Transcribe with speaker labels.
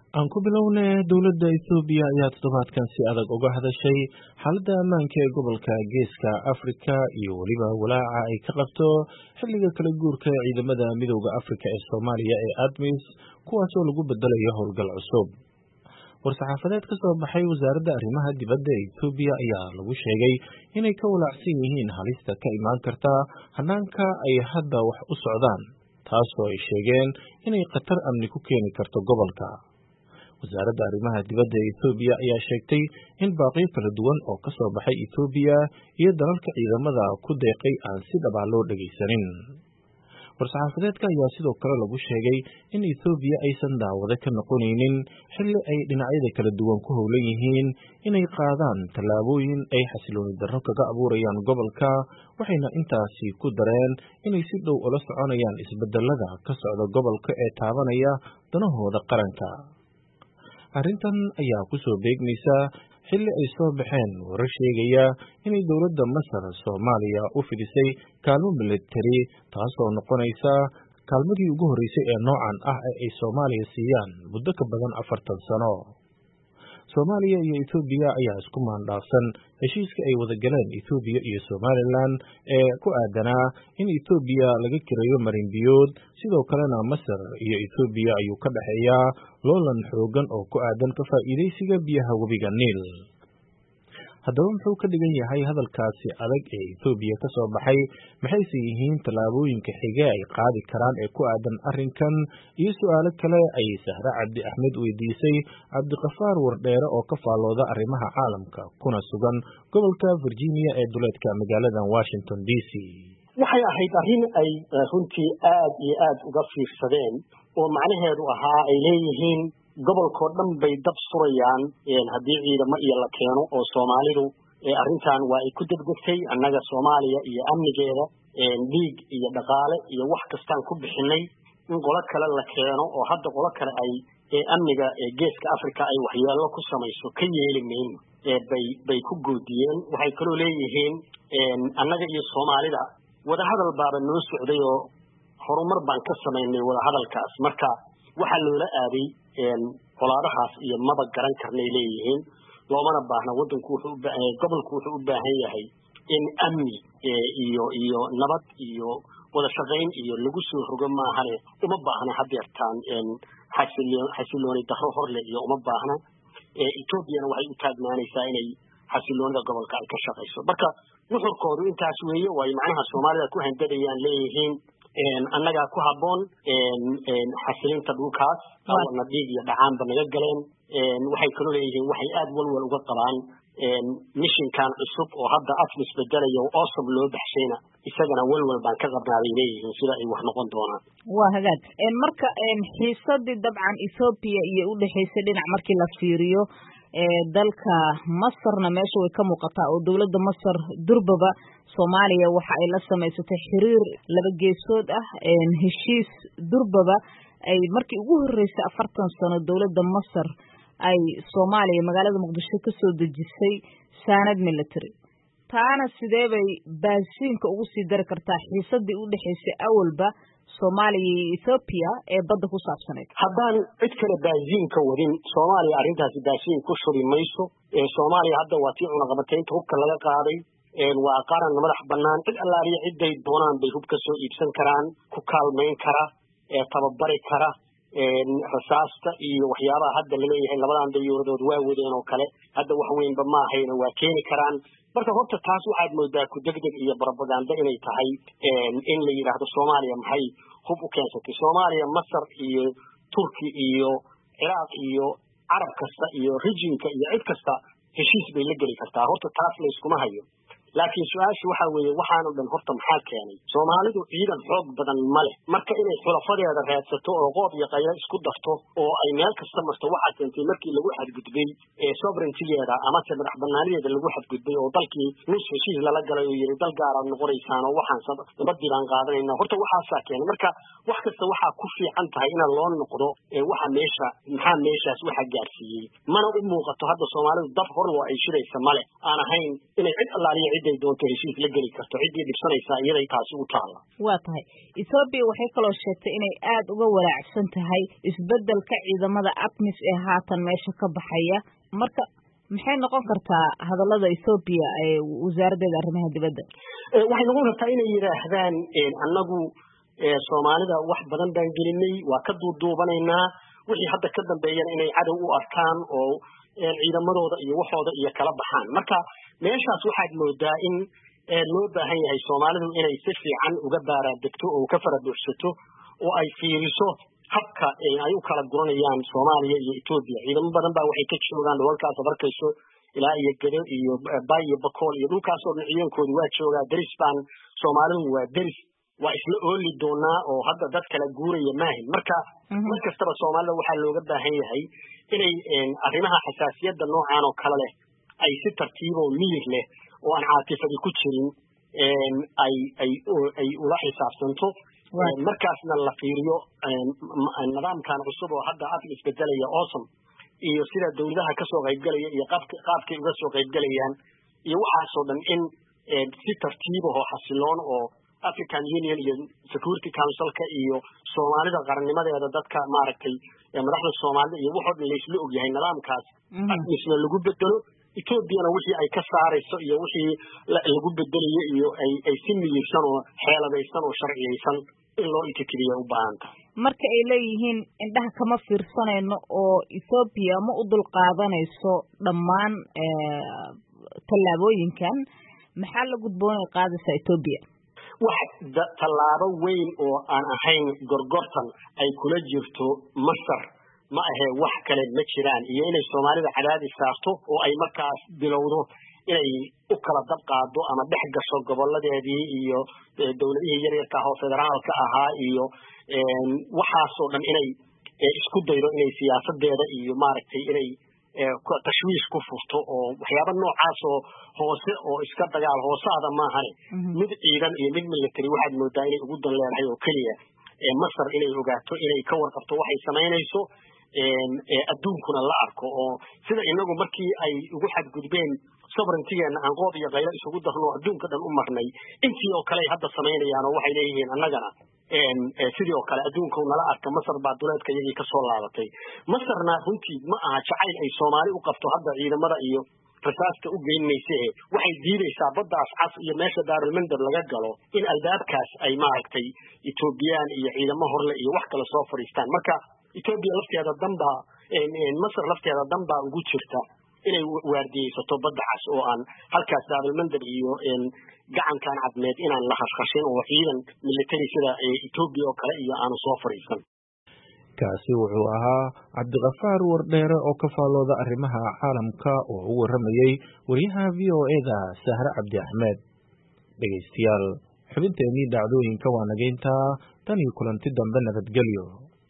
Speaker 1: aan ku bilownay dowladda Itoobiya ayaa toddobaadkan si adag uga hadashay xaaladda ammaanka ee gobolka Geeska Afrika iyo waliba walaaca ay ka qabto xilliga kala guurka ciidamada midowda Afrika ee Soomaaliya ee ADMIS kuwaas oo lagu bedelayo howlgal cusub. war-saxaafadeed ka soo baxay wasaaradda arrimaha dibadda ee Itoobiya ayaa lagu sheegay inay ka walaacsan yihiin halista ka imaan karta hanaanka ay hadda wax u socdaan, taasoo ay sheegeen inay khatar amni ku keeni karto gobolka. wasaaradda arrimaha dibadda ee Itoobiya ayaa sheegtay in baaqiyo kala duwan oo ka soo baxay Itoobiya iyo dalalka ciidamada ku deeqay aan si dhab ah loo dhageysanin. war-saxaafadeedka ayaa sidoo kale lagu sheegay in Itoobiya aysan daawado ka noqonaynin xilli ay dhinacyada kala duwan ku howlan yihiin inay qaadaan tallaabooyin ay xasilooni darro kaga abuurayaan gobolka, waxayna intaasi ku dareen inay si dhow ula soconayaan isbedelada ka socda gobolka ee taabanaya danahooda qaranka. arrintan ayaa ku soo beegmaysa xilli ay soo baxeen warar sheegaya inay dowladda Masar Soomaaliya u fidisay kaalmo militari, taasoo noqonaysa kaalmadii ugu horreysay ee noocan ah ee ay Soomaaliya siiyaan muddo ka badan 40 sano. Soomaaliya iyo Itoobiya ayaa isku maandhaafsan heshiiska ay wada galeen Itoobiya iyo Somaliland ee ku aadanaa in Itoobiya laga kireeyo marinbiyood, sidoo kalena Masar iyo Itoobiya ayuu ka dhaxeeyaa loolan xoogan oo ku aadan ka faa'iidaysiga biyaha webiga Niil. haddaba muxuu ka dhigan yahay hadalkaasi adag ee Itoobiya ka soo baxay? maxayse yihiin tallaabooyinka xige ay qaadi karaan ee ku aadan arrinkan? iyo su'aalo kale ayay Sahra Cabdi Axmed weydiisay Cabdiqafaar Wardheere oo ka faallooda arrimaha caalamka kuna sugan gobolka Virginia ee duleedka magaalada Washington DC.
Speaker 2: waxay ahayd arrin ay runtii aad iyo aad uga fiirsadeen oo macnaheedu ahaa ay leeyihiin gobolkoo dhan bay dab surayaan haddii ciidamo iyo la keeno oo Soomaalidu arrintan waa ay ku degdegtay. annaga Soomaaliya iyo amnigeeda dhiig iyo dhaqaale iyo wax kastaan ku bixinay in qolo kale la keeno oo hadda qolo kale ay amniga Geeska Afrika ay waxyeello ku samayso ka yeeli mayno bay ku goodiyeen. waxay kaloo leeyihiin annaga iyo Soomaalida wadahadal baaba noo socday oo horumar baan ka samaynay wadahadalkaas, marka waxaa loola aaday qolaadahaas iyo maba garan karnay leeyihiin. loomana baahna gobolku wuxuu u baahan yahay in amni iyo nabad iyo wada shaqayn iyo lagu soo rogo maahane uma baahna hadeertaan xasilooni darro horle iyo uma baahna. Etoobiyana waxay u taagnaanaysaa inay xasiloonida gobolka ay ka shaqayso. marka nuxurkoodu intaas weeye, way macnaha Soomaalida ku handadayaan leeyihiin annaga ku haboon xasilinta dhulkaas awana dhiig iyo dhacaanba naga galeen. waxay kaloo leeyihiin waxay aad walwal uga qabaan mishinkan cusub oo hadda ADMIS bedelayo oo awesome loo baxshayna isagana walwal baan ka qabnaaday leeyihiin sida ay wax noqon doonaan.
Speaker 3: waa hagaag marka xiisadii dabcan Ethiopia iyo u dhaxaysay dhinac markii la fiiriyo dalka Masarna meesha way ka muuqataa oo dawladda Masar durbaba Soomaaliya waxa ay la samaysatay xiriir laba geesood ah. heshiis durbaba ay markii ugu horeysay 40 sano dawladda Masar ay Soomaaliya magaalada Muqdisho ka soo dejisay saanad military. taana sidee bay baasiinka ugu sii dari kartaa xiisadii u dhaxaysay awalba Soomaaliya iyo Ethiopia ee badda ku saabsaneed?
Speaker 2: haddaan cid kale baasiinka wadin Soomaaliya arrintaasi baasiin ku shuri mayso. Soomaaliya hadda waa tii cunaqabataynta hubka laga qaaday, waa qaran madax bannaan, cid allaaliya ciday doonaan bay hub ka soo iibsan karaan, ku kaalmayn kara, tababari kara, rasaasta iyo waxyaabaha hadda laleeyahay labadan dayuuradood waa wadeen oo kale hadda wax weynba ma ahayna waa keeni karaan. marka horta taas waxaad moodaa ku degdeg iyo propaganda inay tahay in la yiraahdo Soomaaliya maxay hub u keensatay. Soomaaliya Masar iyo Turki iyo Iraq iyo Arab kasta iyo regionka iyo cid kasta heshiis bay la geli kartaa. horta taas la iskuma hayo, laakiin su'aashu waxa weeye waxaanu dhan horta maxaa keenay? Soomaalidu ciidan xoog badan ma leh, marka inay xulafadeeda raadsato oo qoob iyo qaylo isku darto oo ay meel kasta marto waxa keentay markii lagu xadgudbay sovereignty-geeda ama madax bannaanideeda lagu xadgudbay oo dalkii nus heshiis lala galay oo yiri dal gaar ah noqonaysaan oo waxaan sababtii baan qaadanayna. horta waxaasaa keenay. marka wax kasta waxaa ku fiican tahay in loo noqdo waxa maxaa meeshaas waxa gaarsiiyey. mana u muuqato hadda Soomaalidu dab hor oo ay shiraysa male aan ahayn inay cid allaaliya ciday doonto heshiis la geli karto ciddii dhibsanaysaa iyaday taasi u taalla
Speaker 3: waa tahay Ethiopia waxay kaloo sheegtay inay aad uga walaacsan tahay isbeddelka ciidamada ATMIS ee haatan meesha ka baxaya marka maxay noqon kartaa hadallada Ethiopia ee wasaaradda arrimaha dibadda
Speaker 2: waxay noqon kartaa inay yiraahdaan annagu Soomaalida wax badan baan gelinay waa ka duuduubanaynaa wixii hadda ka dambeeyana inay cadow u arkaan oo ciidamadooda iyo waxooda iyo kala baxaan marka meeshaas waxaad moodaa in loo baahan yahay Soomaalidu inay si fiican uga baaraadegto oo ka farabuuxsato oo ay fiiriso habka ay u kala guranayaan Soomaaliya iyo Ethiopia ciidamo badan baa waxay ka joogaan dhulkaas barkayso ilaa iyo Gedo iyo Bay iyo Bakool iyo dhulkaas oo ciidankoodu waa joogaa daris baan Soomaalidu waa daris waa isla ooli doonaa oo hadda dad kala guuraya maahin marka markastaba Soomaalida waxaa looga baahan yahay inay arrimaha xasaasiyadda noocan oo kale leh ay si tartiib oo miyir leh oo aan caatifadi ku jirin ay ula xisaabtanto markaasna la fiiriyo nidaamkan cusub oo hadda ATMIS isbedelaya awesome iyo sida dawladaha ka soo qaybgalaya iyo qaabkay uga soo qaybgalayaan iyo waxaas oo dhan in si tartiib oo xasiloon oo African Union iyo Security Council-ka iyo Soomaalida qarannimadeeda dadka maaragtay madaxda Soomaalida iyo waxa la isla og yahay nidaamkaas ATMISna lagu bedelo Ethiopia wixii ay ka saarayso iyo wixii lagu bedelayo iyo ay si miyirsan oo xeeladaysan oo sharciyeysan in loo intikiyo u baahanta
Speaker 3: marka ay leeyihiin indhaha kama fiirsanayno oo Ethiopia ma u dulqaadanayso dhammaan tallaabooyinkan maxaa la gudboonay qaadaysa Ethiopia
Speaker 2: wax tallaabo weyn oo aan ahayn gorgortan ay kula jirto Masar ma ahe wax kale ma jiraan iyo inay Soomaalida cadaadis saarto oo ay markaas bilowdo inay u kala dab qaado ama dhex gasho goboladeedii iyo dawladihii yaryarka ah oo federaalka ahaa iyo waxaas oo dhan inay isku daydo inay siyaasadeeda iyo maaragtay inay tashwiish ku furto oo waxyaabo noocaas oo hoose oo iska dagaal hoosaada maahan mid ciidan iyo mid military waxaad moodaa inay ugu dan leedahay oo kaliya Masar inay ogaato inay ka warqabto waxay sameynayso adduunkuna la arko oo sida inagu markii ay ugu xadgudbeen sovereignty-geena aan qoob iyo qaylo isugu darno adduunka dhan u marnay intii oo kale hadda sameynayaan oo waxay leeyihiin annagana sidii oo kale adduunka nala arka Masar baa duleedka iyagii ka soo laabatay Masarna runtii ma aha jacayl ay Soomaali u qabto hadda ciidamada iyo rasaasta u geynaysa waxay diidaysaa baddaas cas iyo meesha Daarulmandab laga galo in albaabkaas ay maaragtay Ethiopian iyo ciidamo horle iyo wax kale soo fariistaan marka Ethiopia lafteeda damba Masar lafteeda damba ugu jirta inay waardiyeysato badda cas oo aan halkaas Daarulmandab iyo gacankan cadmeed inaan la khashkhashin oo ciidan military sida Ethiopia oo kale iyo aan soo fariisan
Speaker 1: kaasi wuxuu ahaa Cabdiqafaar Wardheere oo ka faalooda arrimaha caalamka oo u waramayay wariyaha VOA-da Sahra Cabdi Ahmed dhageystayaal xubinteennii dhacdooyinka waa nageynta tan iyo kulanti dambe nabadgelyo